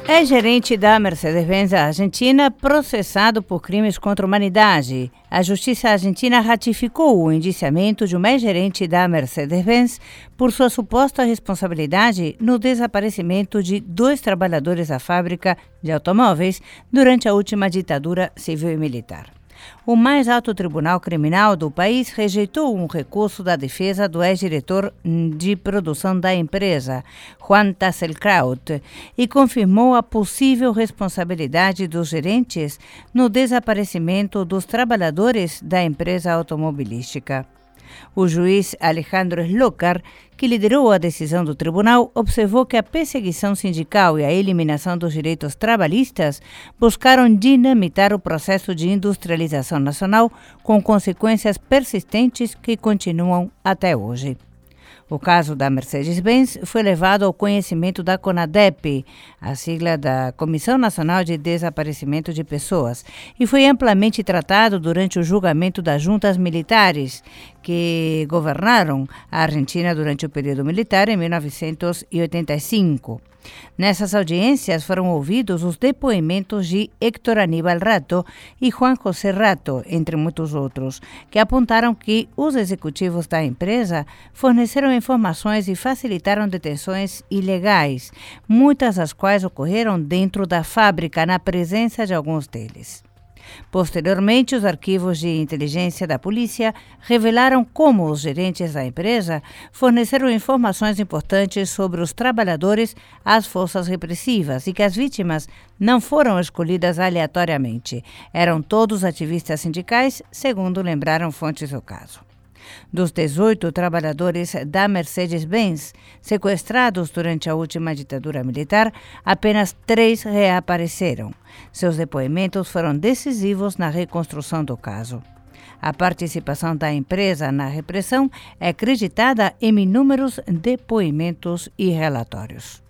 É gerente da Mercedes-Benz Argentina processado por crimes contra a humanidade. A Justiça Argentina ratificou o indiciamento de um ex-gerente da Mercedes-Benz por sua suposta responsabilidade no desaparecimento de 2 trabalhadores da fábrica de automóveis durante a última ditadura civil e militar. O mais alto tribunal criminal do país rejeitou um recurso da defesa do ex-diretor de produção da empresa, Juan Tasselkraut, e confirmou a possível responsabilidade dos gerentes no desaparecimento dos trabalhadores da empresa automobilística. O juiz Alejandro Slokar, que liderou a decisão do tribunal, observou que a perseguição sindical e a eliminação dos direitos trabalhistas buscaram dinamitar o processo de industrialização nacional, com consequências persistentes que continuam até hoje. O caso da Mercedes-Benz foi levado ao conhecimento da CONADEP, a sigla da Comissão Nacional de Desaparecimento de Pessoas, e foi amplamente tratado durante o julgamento das juntas militares que governaram a Argentina durante o período militar em 1985. Nessas audiências foram ouvidos os depoimentos de Héctor Aníbal Rato e Juan José Rato, entre muitos outros, que apontaram que os executivos da empresa forneceram informações e facilitaram detenções ilegais, muitas das quais ocorreram dentro da fábrica, na presença de alguns deles. Posteriormente, os arquivos de inteligência da polícia revelaram como os gerentes da empresa forneceram informações importantes sobre os trabalhadores às forças repressivas e que as vítimas não foram escolhidas aleatoriamente. Eram todos ativistas sindicais, segundo lembraram fontes do caso. Dos 18 trabalhadores da Mercedes-Benz sequestrados durante a última ditadura militar, apenas 3 reapareceram. Seus depoimentos foram decisivos na reconstrução do caso. A participação da empresa na repressão é acreditada em inúmeros depoimentos e relatórios.